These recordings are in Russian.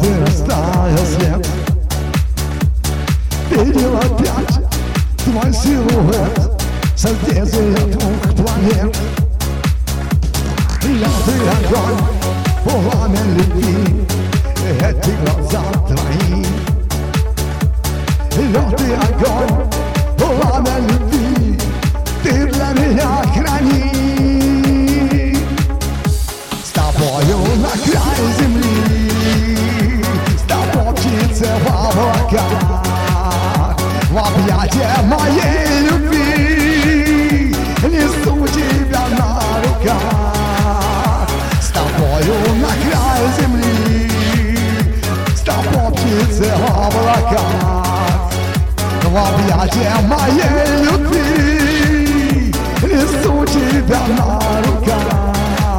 возрастая след. Видел опять твой силуэт созвездия двух планет. Лётый огонь, пламя любви, эти глаза твои. Лётый огонь, пламя любви, ты для меня храни. С тобою на край земли, с тобой птицы в облаках, в объятия моей любви несу тебя на руках. С тобою на край земли, с тобой птицы в облаках, в объятия моей любви несу тебя на руках.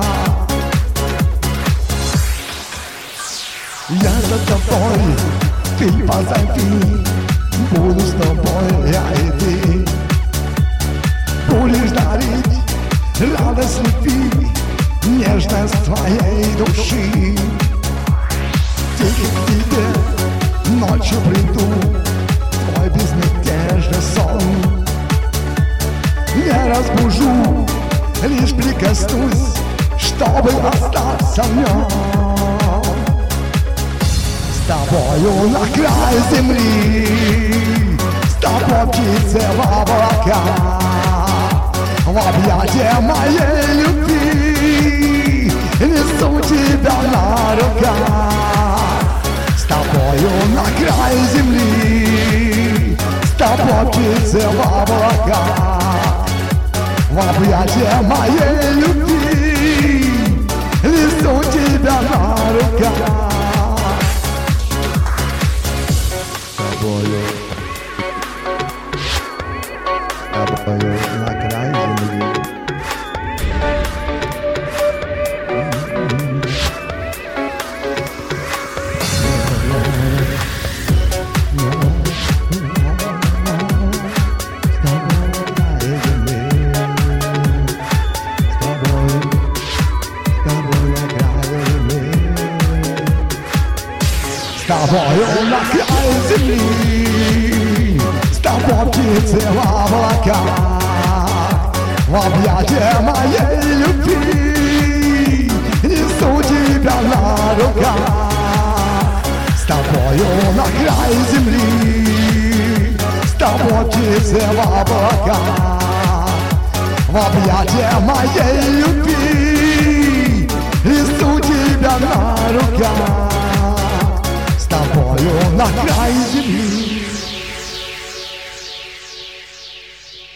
Я за тобой, ты позади, буду с тобой я и ты. Будешь дарить радость любви, нежность твоей души. Тихо к тебе ночью приду, твой безмятежный сон не разбужу, лишь прикоснусь, чтобы остаться в нем. С тобою на край земли, с тобой птицы в облаках, в объятия моей любви несу тебя на руках. С тобою на край земли, с тобой птицы в облаках, в объятия моей любви несу тебя на руках. С тобою на край земли. С тобою на край земли, с тобой птицы в облаках, в объятия моей любви несу тебя на руках. С тобою на край земли, с тобой птицы в облаках, в объятия моей любви несу тебя на руках.